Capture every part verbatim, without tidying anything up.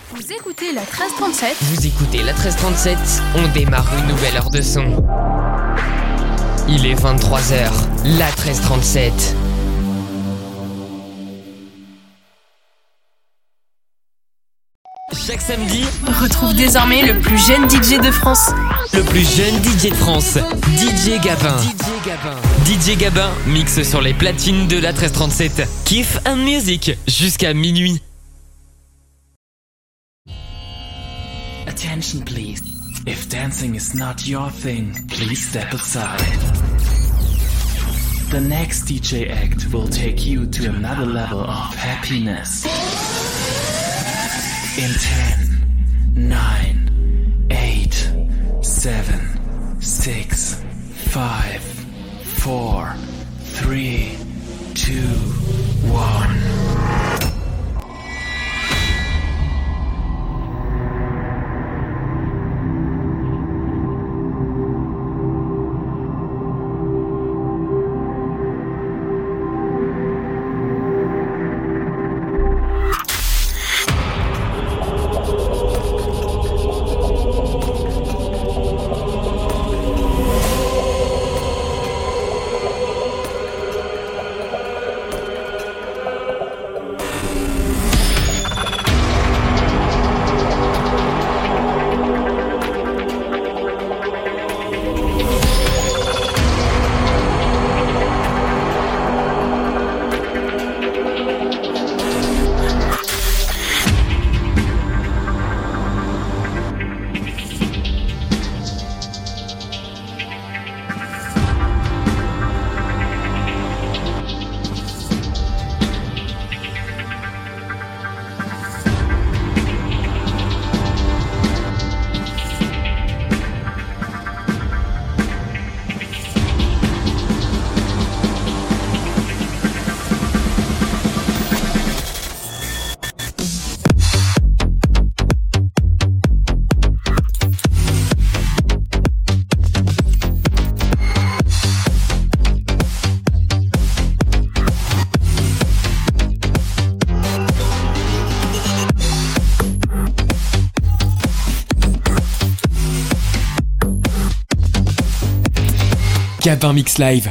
Vous écoutez la treize trente-sept. Vous écoutez la treize trente-sept, on démarre une nouvelle heure de son. Il est vingt-trois heures, la treize trente-sept. Chaque samedi, Retrouve désormais le plus jeune D J de France. le plus jeune D J de France, D J Gabin. D J Gabin. D J Gabin mixe sur les platines de la treize trente-sept. Kiff and Music jusqu'à minuit. Attention please. If dancing is not your thing, please step aside. The next D J act will take you to another level of happiness. In ten, nine, eight, seven, six, five, four, three, two, one. Gabin Mix Live.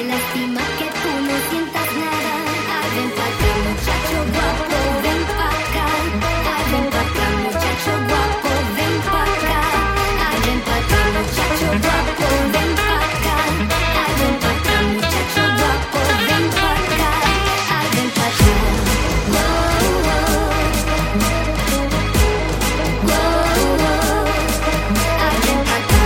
Lástima que tú no sientas nada. Ay, ven pa' acá, muchacho guapo, ven pa' acá. Ay, ven pa' acá, muchacho guapo, ven pa' acá. Ay, ven pa' acá, muchacho guapo, ven pa' acá. Ay, ven pa' acá, muchacho guapo, ven pa' acá. Ay, ven pa' acá. Wow, wow. Wow, wow. Ay, ven pa' acá.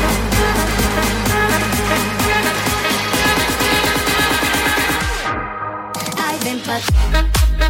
Ay, ven pa' acá.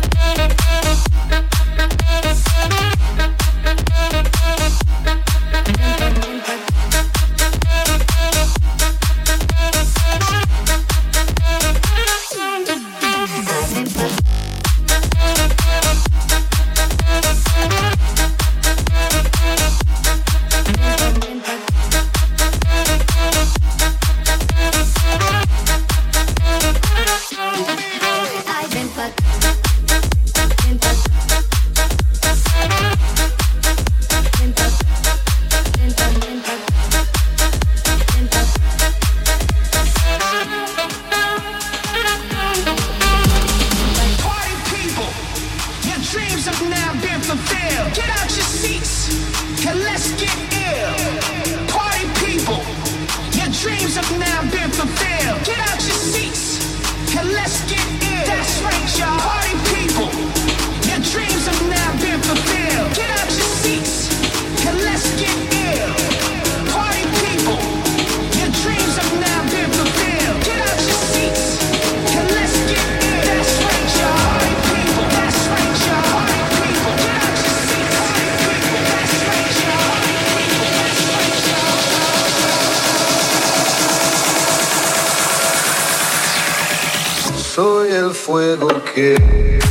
Soy el fuego que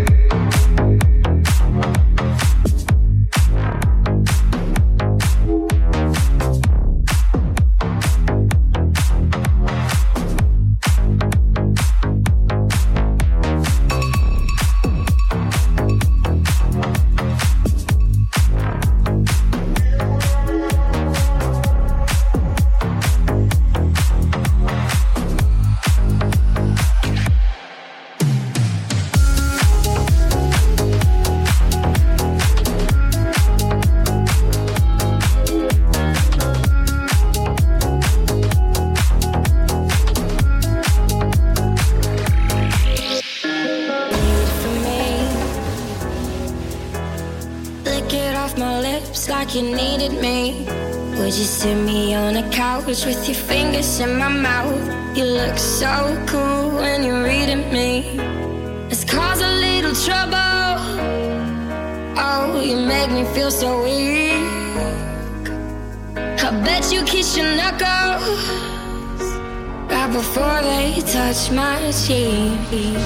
you needed me. Would you sit me on a couch with your fingers in my mouth? You look so cool when you're reading me. Let's cause a little trouble. Oh, you make me feel so weak. I bet you kiss your knuckles right before they touch my cheek.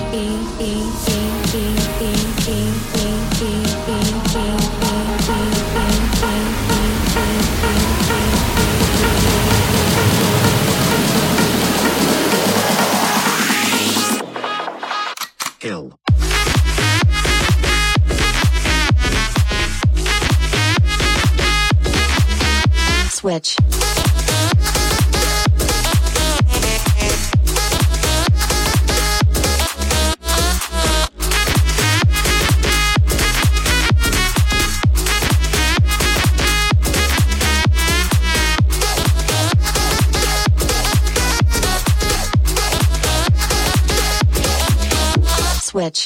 Kill. Switch. Switch.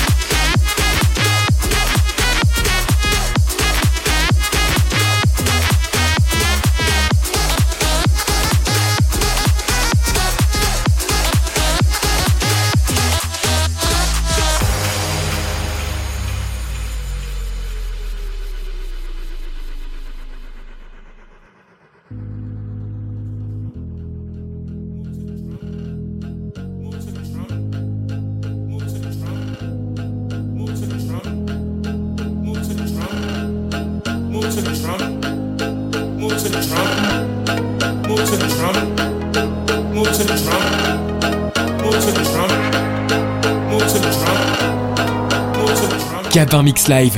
Gabin Mix Live.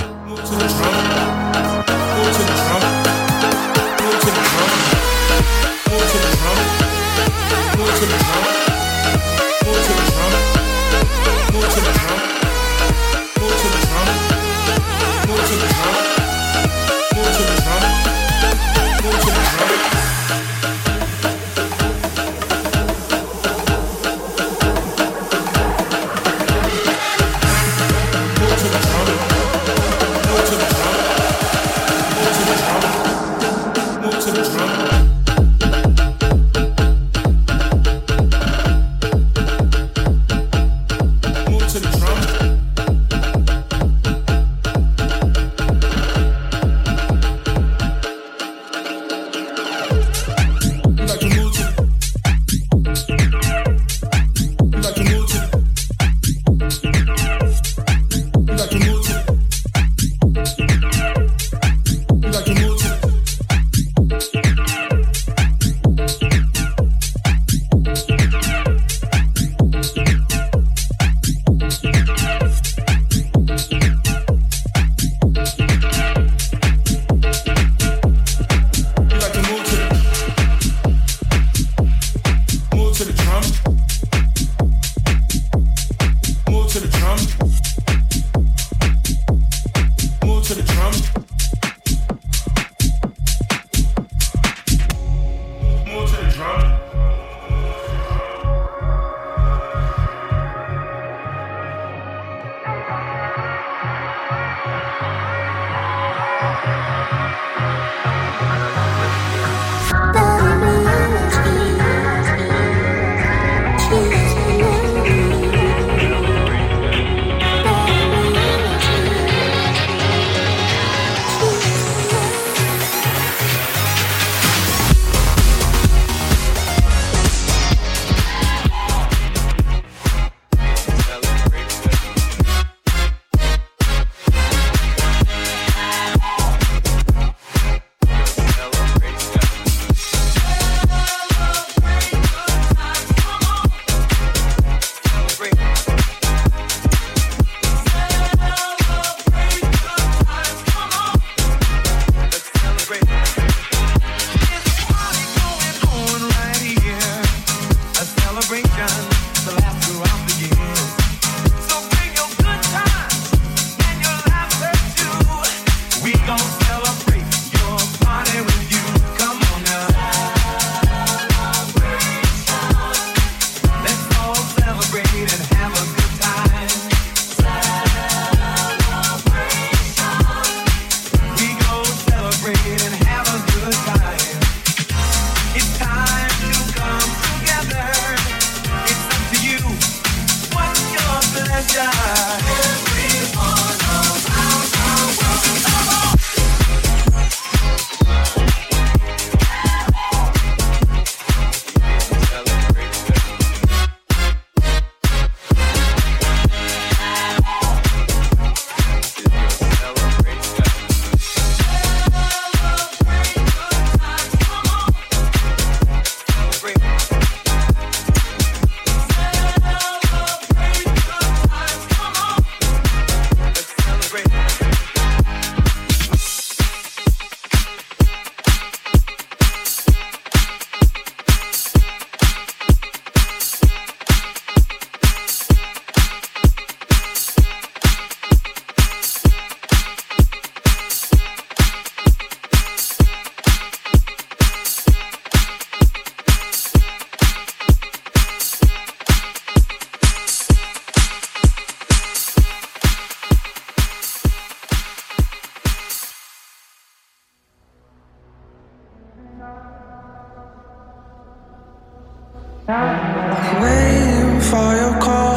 Waiting for your call.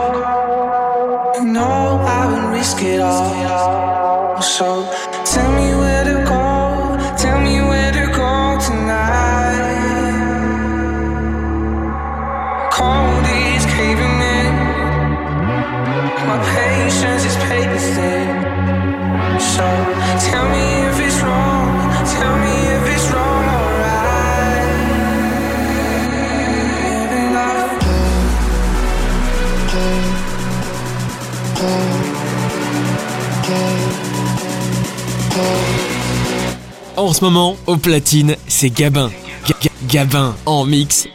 You know I would risk it all. So tell me where to go. Tell me where to go tonight. Cold is caving in. My patience is paper thin. So tell me if it's wrong. Tell me if it's wrong, alright. En ce moment, au platine, c'est Gabin. G- G- Gabin en mix.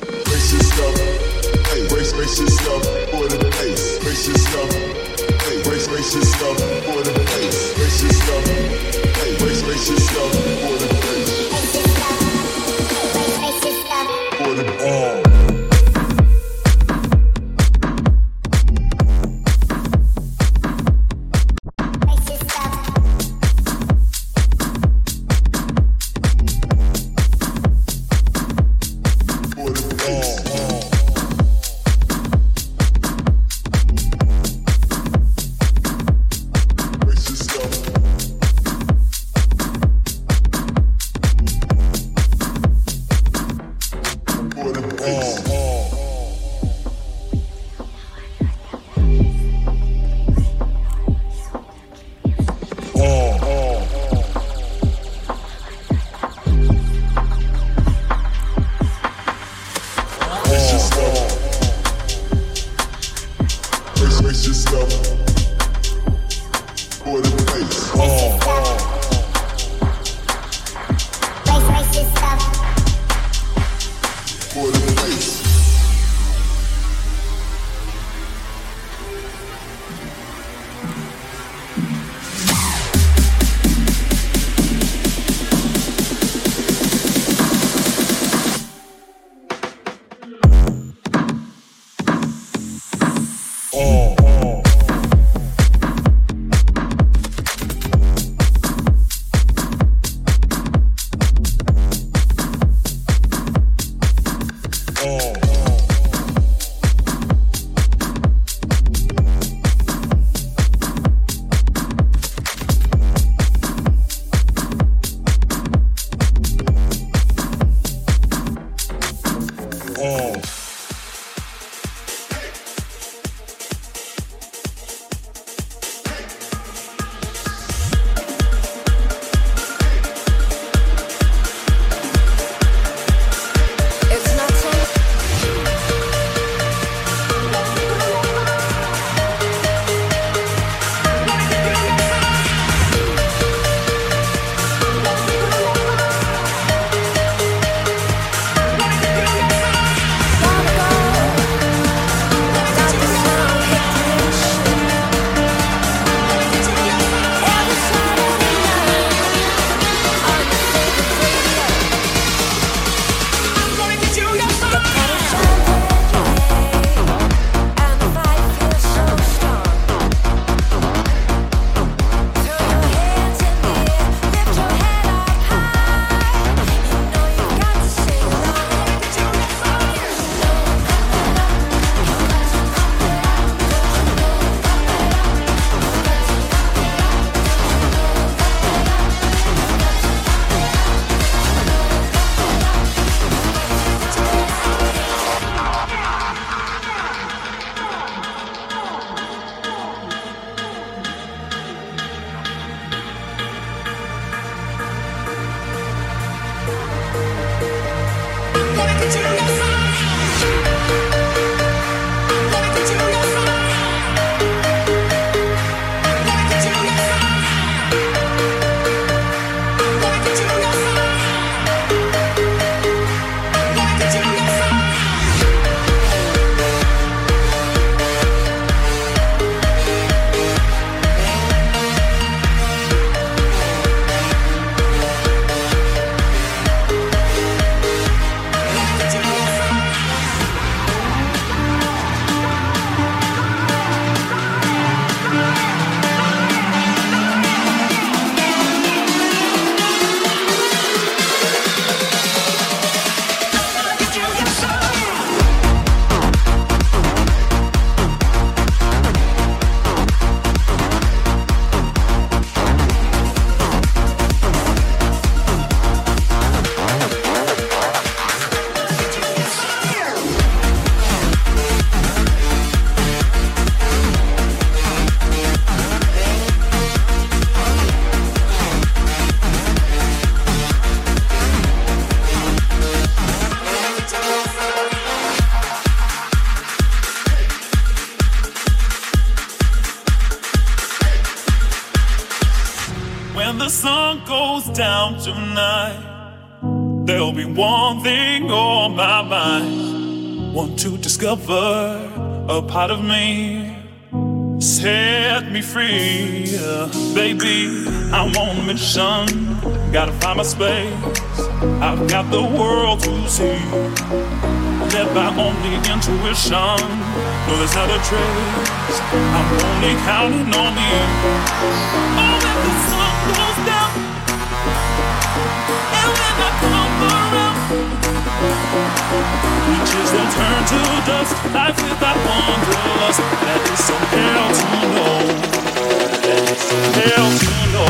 Brace yourself, hey, brace, brace yourself for the bass. Brace yourself, hey, brace, brace yourself for the bass. Brace yourself, hey, brace, brace yourself for the bass. Brace yourself, for the all. when the sun goes down tonight, there'll be one thing on my mind. want to discover a part of me. Set me free, uh, baby. I'm on a mission. Gotta find my space. I've got the world to see. Led by only intuition. No, there's not a trace. I'm only counting on me. Oh, when the sun goes down, and when I come around, riches will turn to dust. Life without wanderlust. That is some hell to know. That is some hell to know.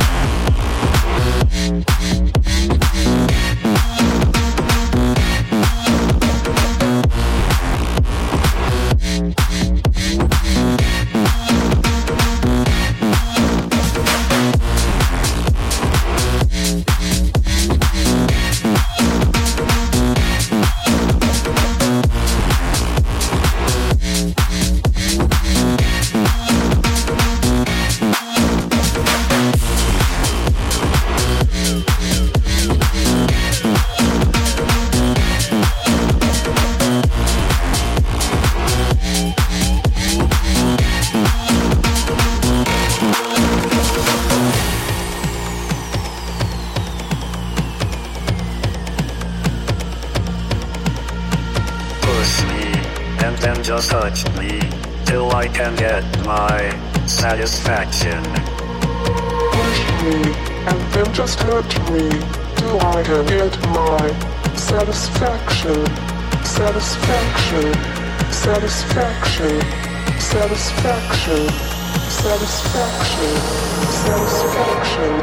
Just touch me till I can get my satisfaction. Push me and then just touch me till I can get my satisfaction. Satisfaction. Satisfaction. Satisfaction. Satisfaction. Satisfaction.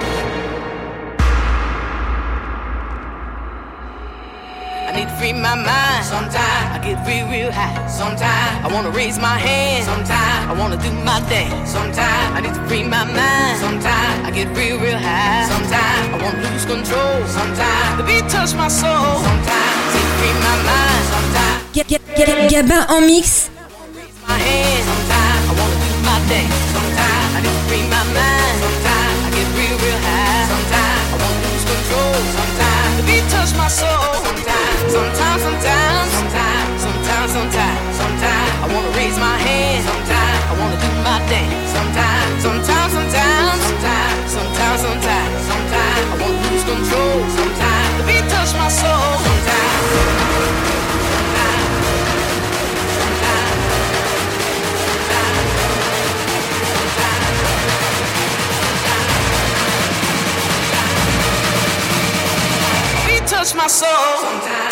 I need to free my mind. Sometimes I get real, real high. Sometimes I wanna raise my hand. Sometimes I wanna do my dance. Sometimes I need to free my mind. Sometimes I get real, real high. Sometimes I wanna lose control. Sometimes the beat touch my soul. Sometimes I need to free my mind. Sometimes G- G- G- Gabin en mix. my hand. Sometimes I wanna do my dance. Sometimes I need to free my mind. Sometimes I get real, real high. Sometimes I wanna lose control. Sometimes the beat touch my soul. Sometimes, sometimes, sometimes, sometimes, sometimes, sometimes, sometimes I wanna raise my hand. Sometimes I wanna do my dance. Sometimes, sometimes, sometimes, sometimes, sometimes, sometimes, sometimes I wanna lose control. Sometimes the beat touch my soul. Sometimes, sometimes, sometimes, sometimes, beat touch my soul. Sometimes.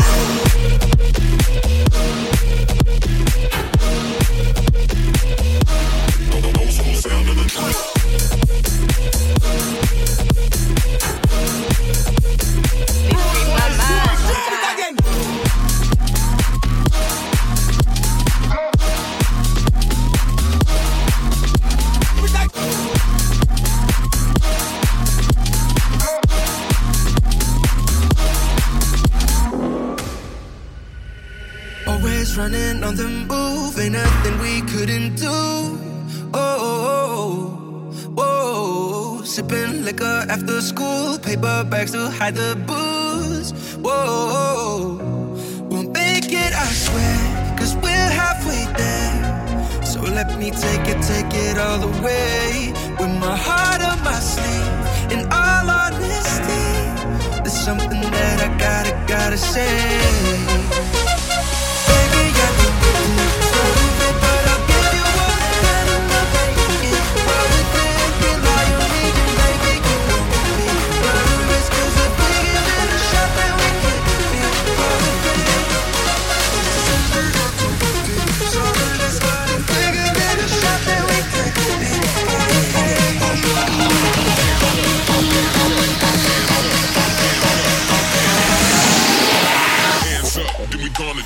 Running on the move, ain't nothing we couldn't do. Oh, oh, oh, oh. Sipping liquor after school, paper bags to hide the booze. Whoa, we'll make it, I swear, cause we're halfway there. So let me take it, take it all the way. With my heart on my sleeve, in all honesty, there's something that I gotta, gotta say. Gonna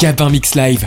Gabin Mix Live.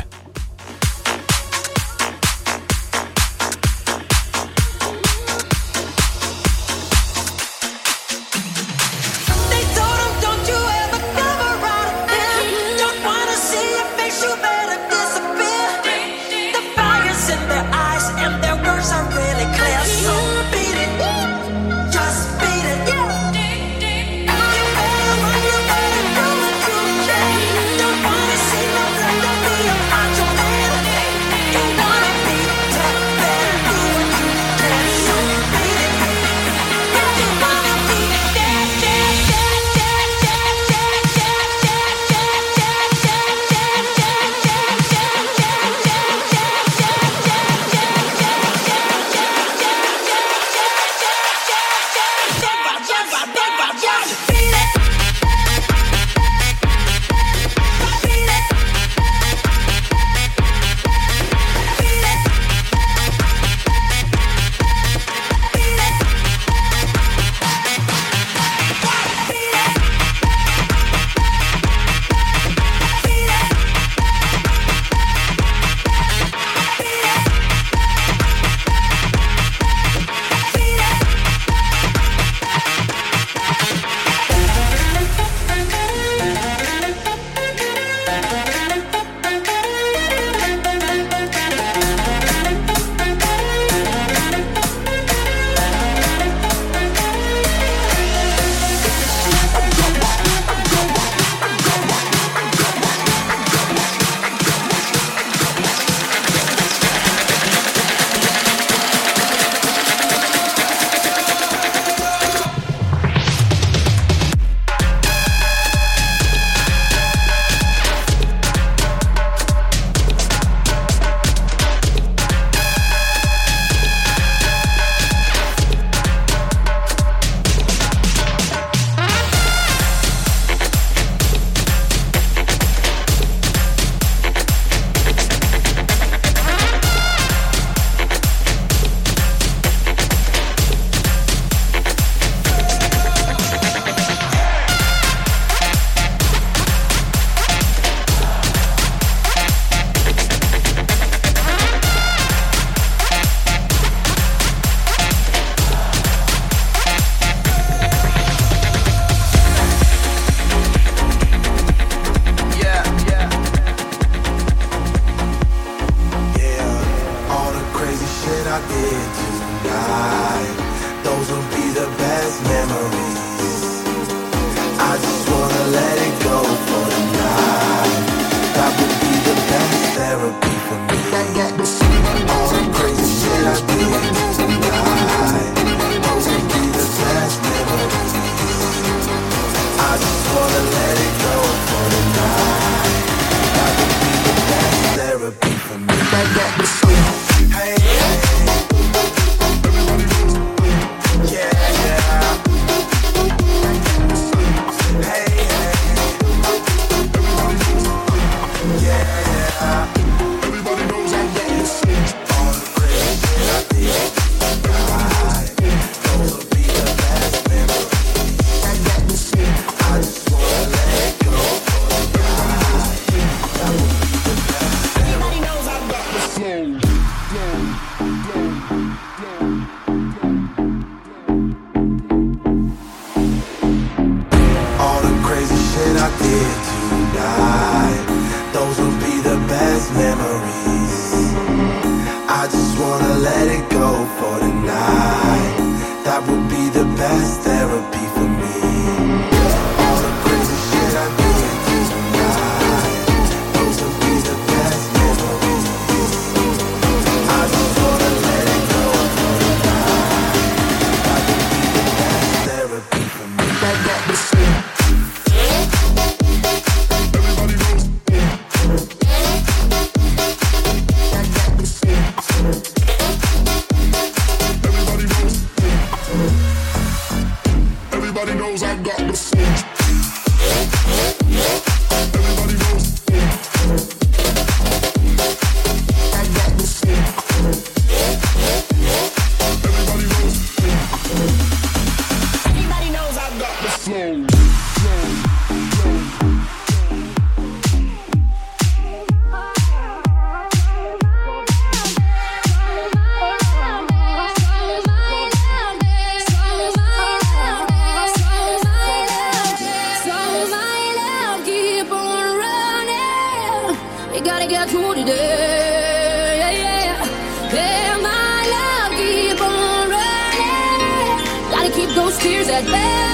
are true today. Yeah, yeah. Yeah, my love keep on running. Gotta keep those tears at bay.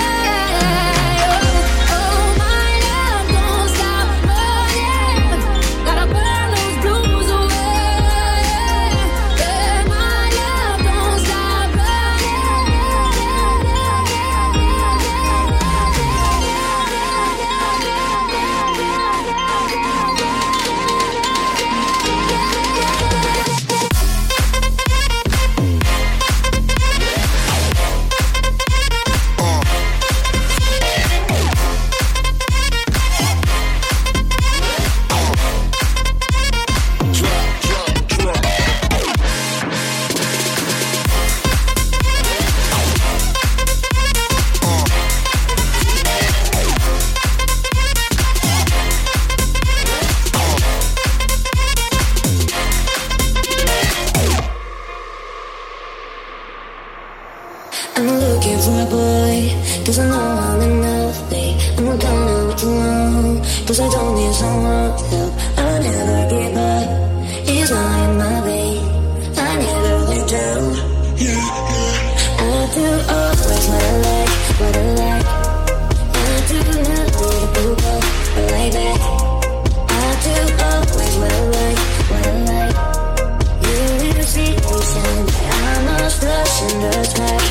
Cause I don't need someone's help. I never give up. He's not in my way. I never let down. I do always what I like, what I like. I do not need a people, but like that. I do always what I like, what I like. You will see me sound. I'm lost lost in the sky.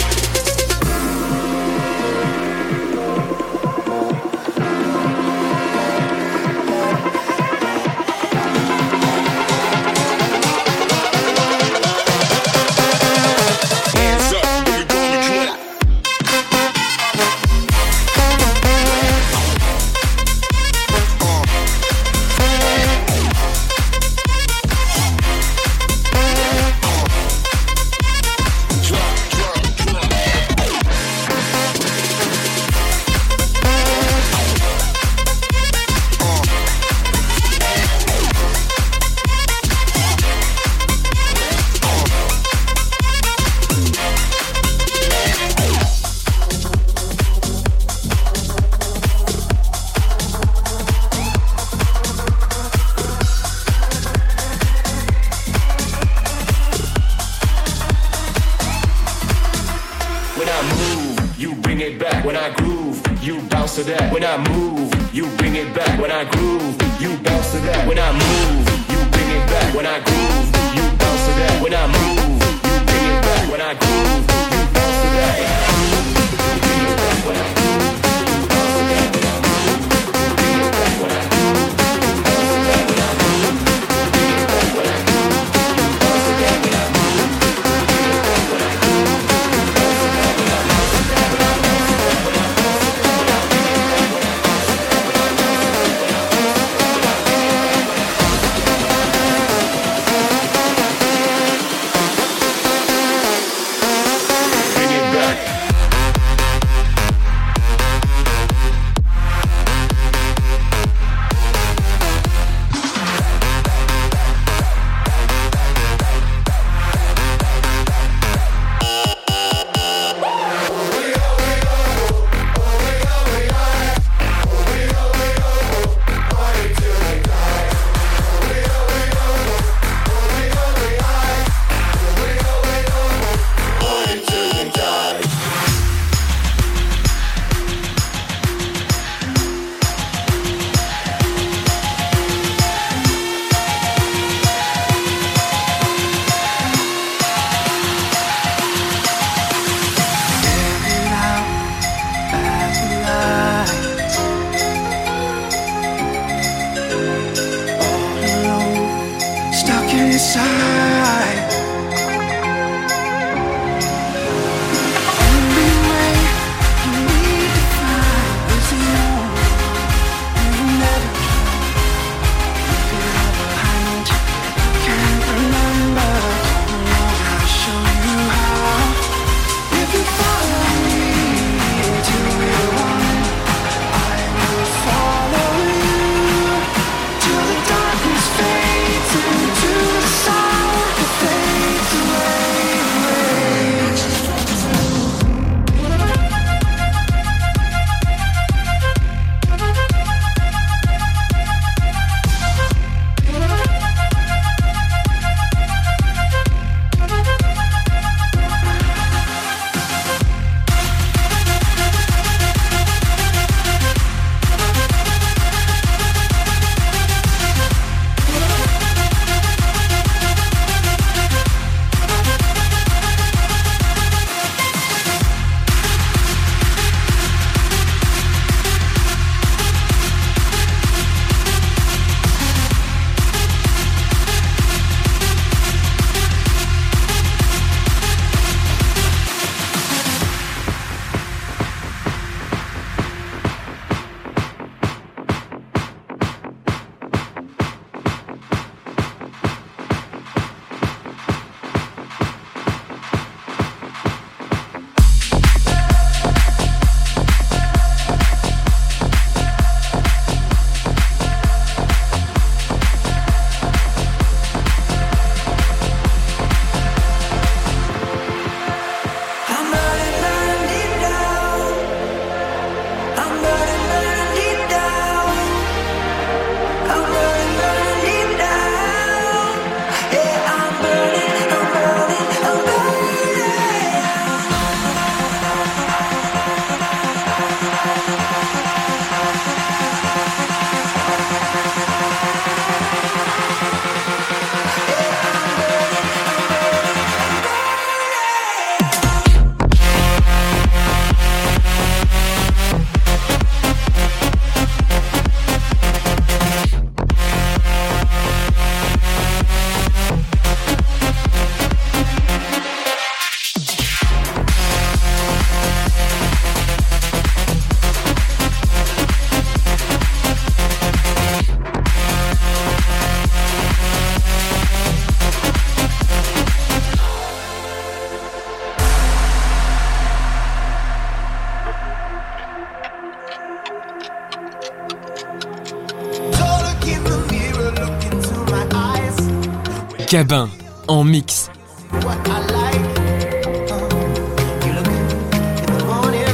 in the mirror, look into my eyes. Gabin en mix. What I like, uh, you look in the morning,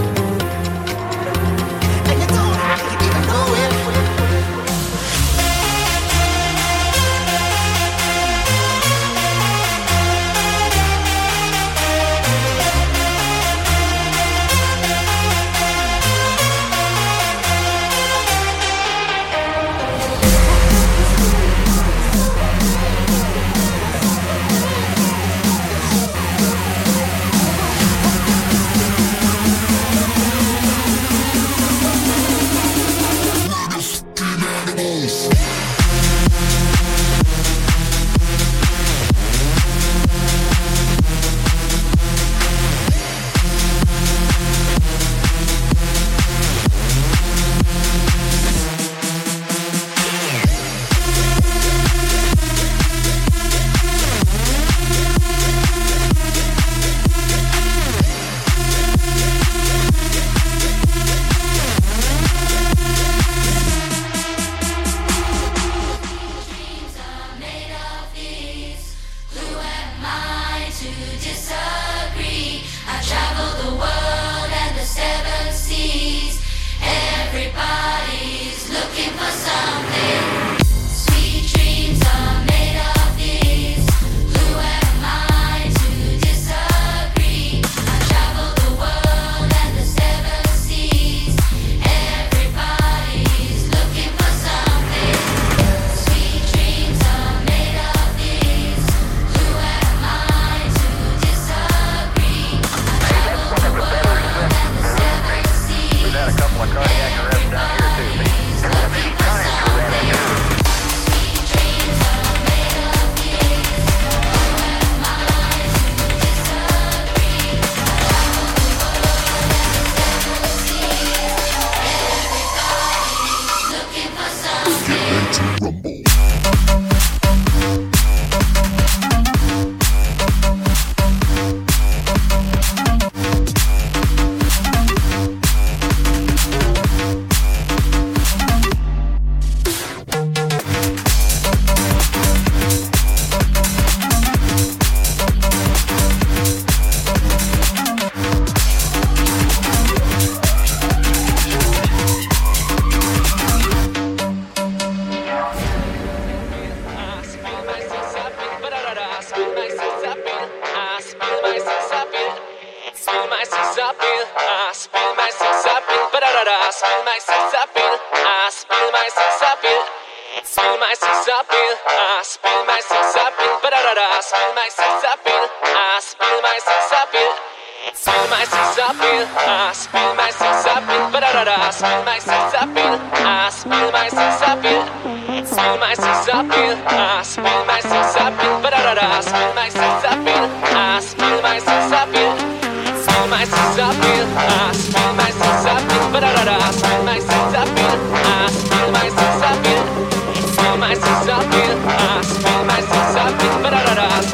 and you don't even know it.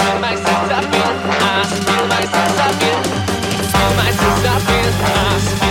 I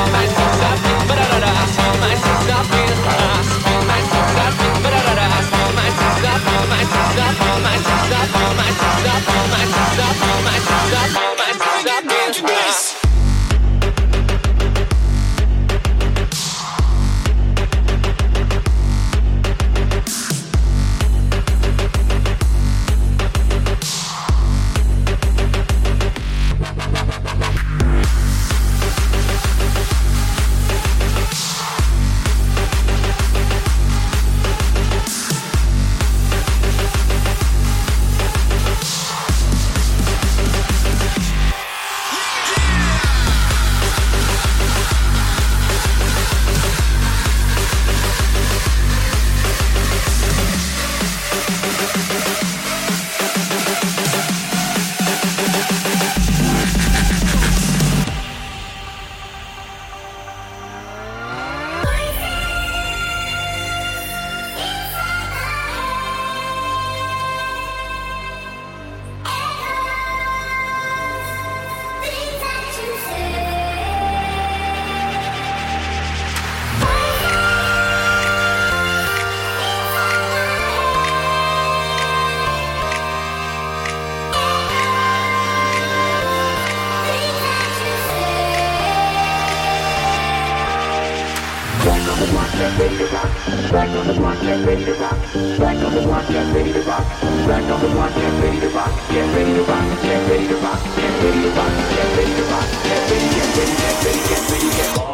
ready to rock. Back on the block, get ready to rock. Back on the block, get ready to rock. Back on the block, get ready to rock. Get ready to rock. Get ready to rock. Get ready to rock. Get ready to rock. Get ready, get ready, get ready, get ready, get ready.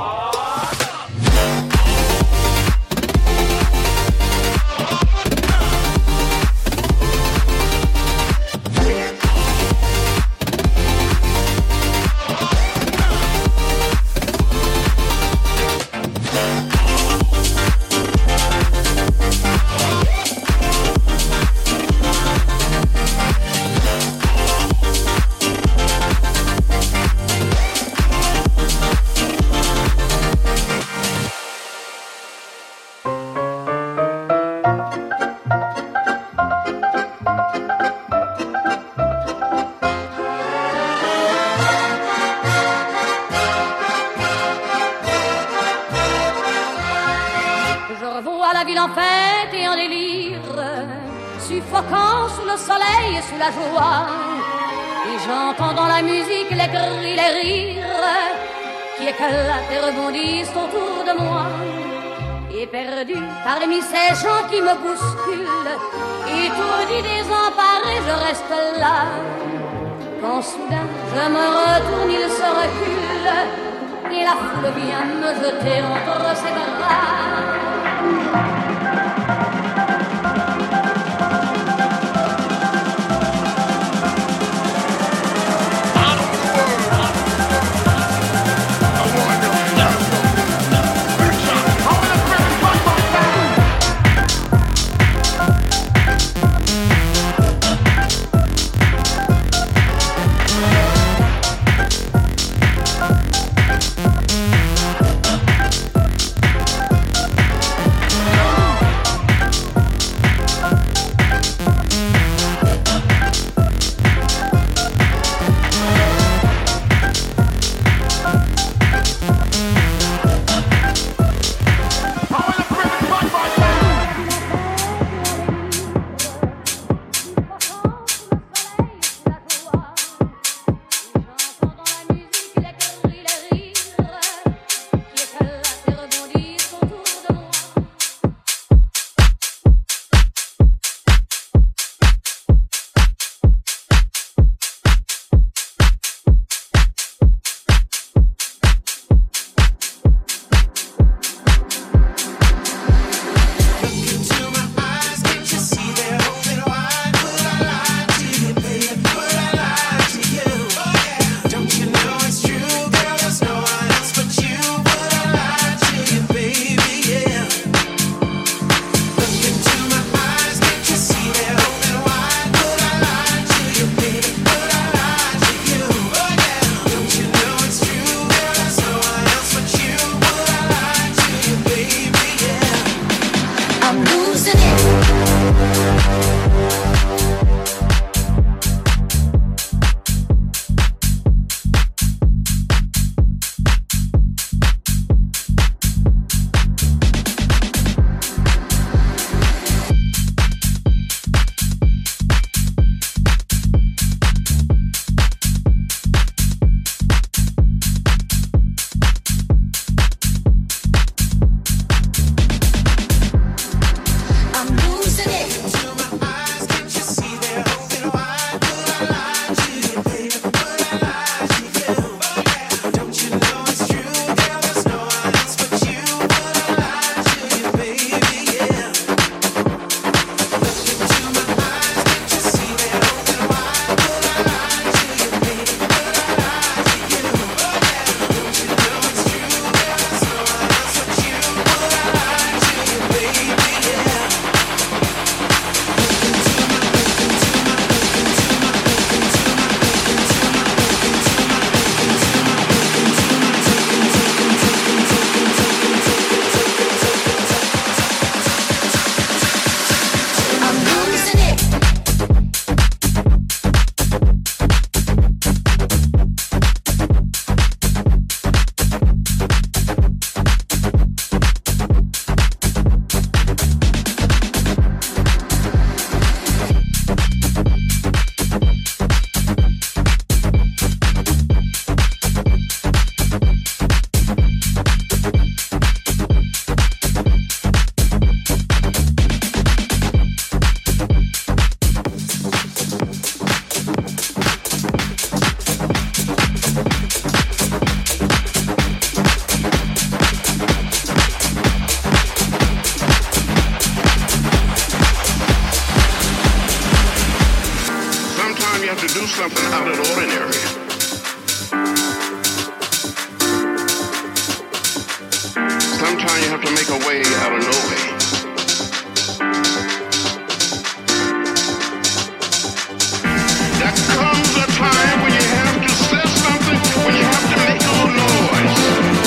Suffoquant sous le soleil et sous la joie, et j'entends dans la musique les cris, les rires qui éclatent et rebondissent autour de moi. Et perdu parmi ces gens qui me bousculent, étourdi, désemparé, je reste là. Quand soudain je me retourne, il se recule, et la foule vient me jeter entre ses bras. to do something out of the ordinary. Sometimes you have to make a way out of no way. There comes a time when you have to say something, when you have to make a little noise.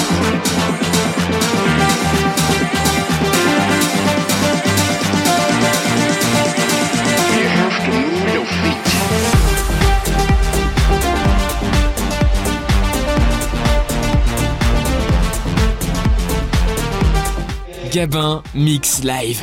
You have to move your feet. Gabin Mix Live.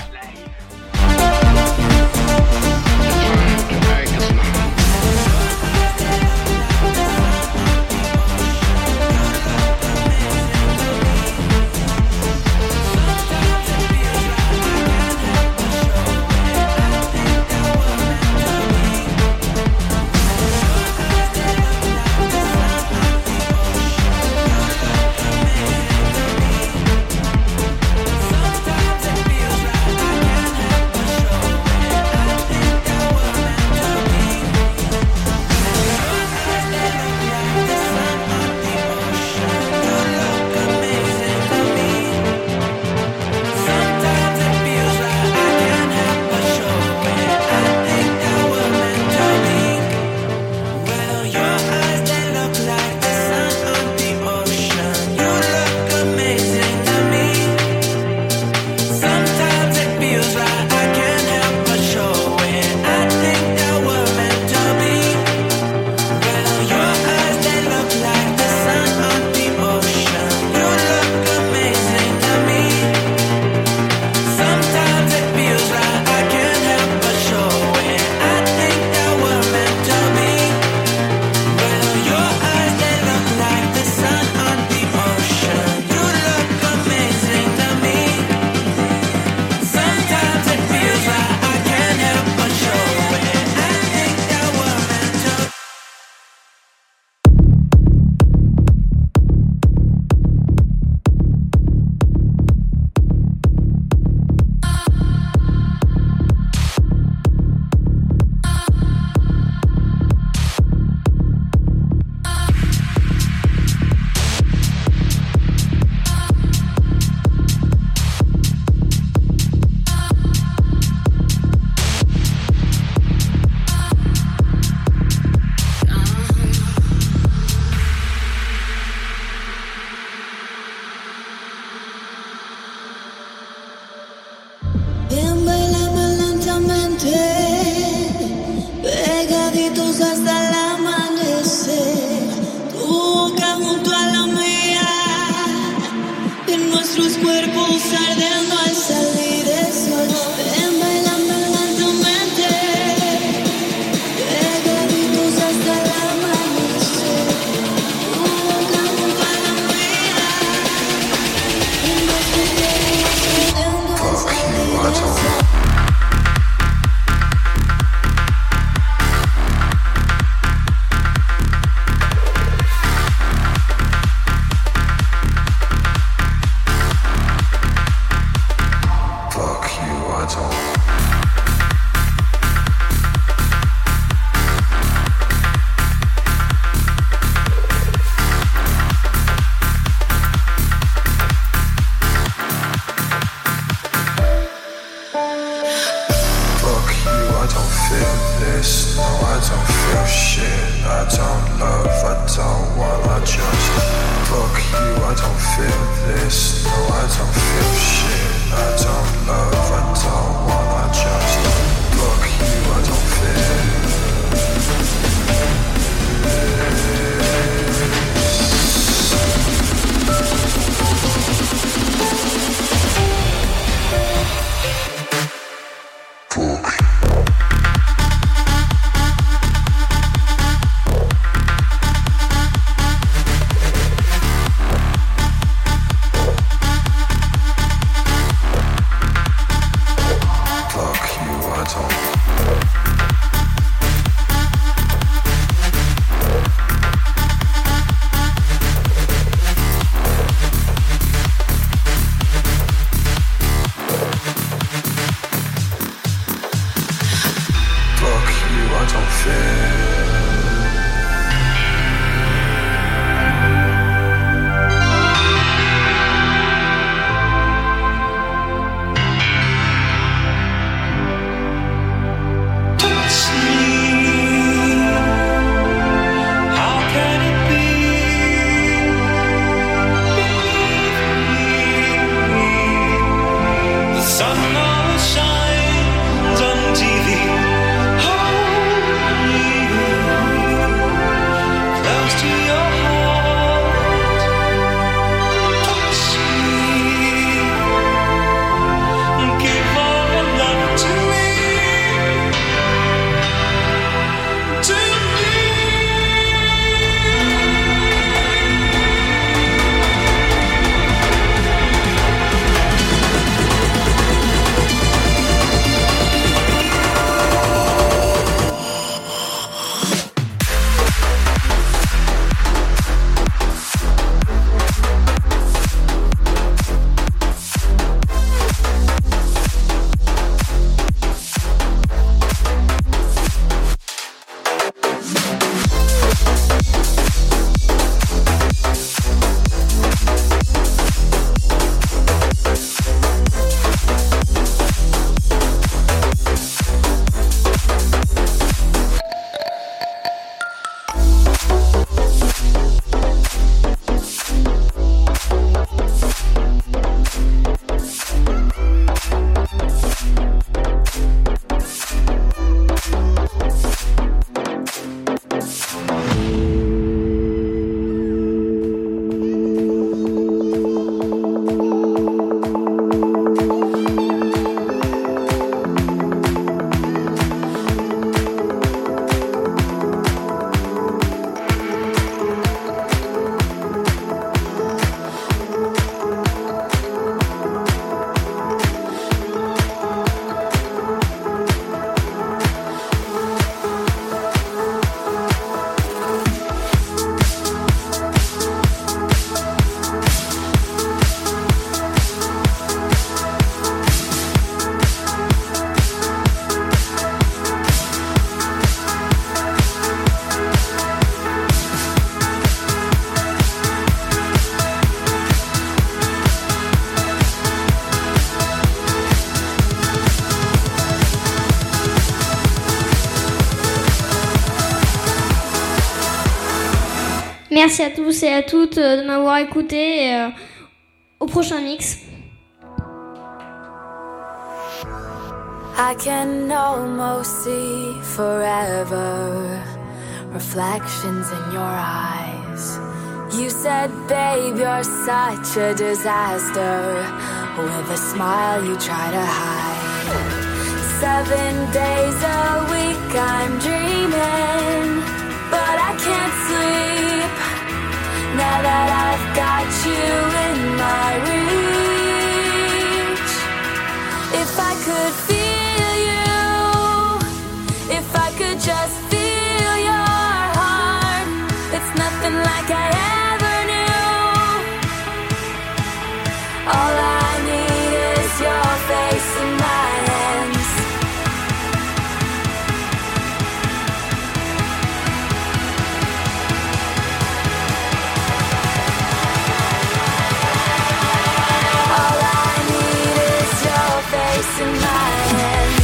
Merci à tous et à toutes de m'avoir écouté. Et, euh, au prochain mix. I can almost see forever reflections in your eyes. You said, babe, you're such a disaster. With a smile you try to hide. Seven days a week I'm dreaming, but I can't sleep now that I've got you in my reach. If I could feel just feel your heart. It's nothing like I ever knew. All I need is your face in my hands. All I need is your face in my hands.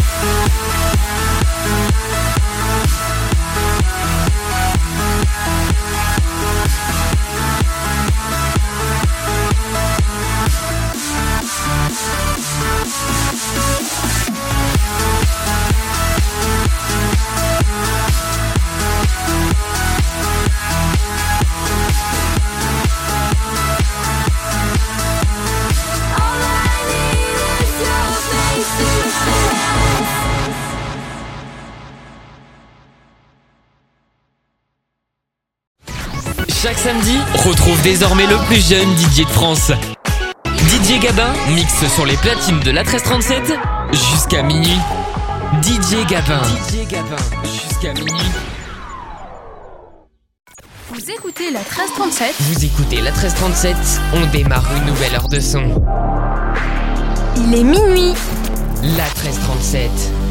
Chaque samedi, retrouve désormais le plus jeune D J de France. D J Gabin mixe sur les platines de la treize trente-sept jusqu'à minuit. D J Gabin. D J Gabin jusqu'à minuit. Vous écoutez la treize trente-sept. Vous écoutez la treize trente-sept. On démarre une nouvelle heure de son. Il est minuit. La treize trente-sept.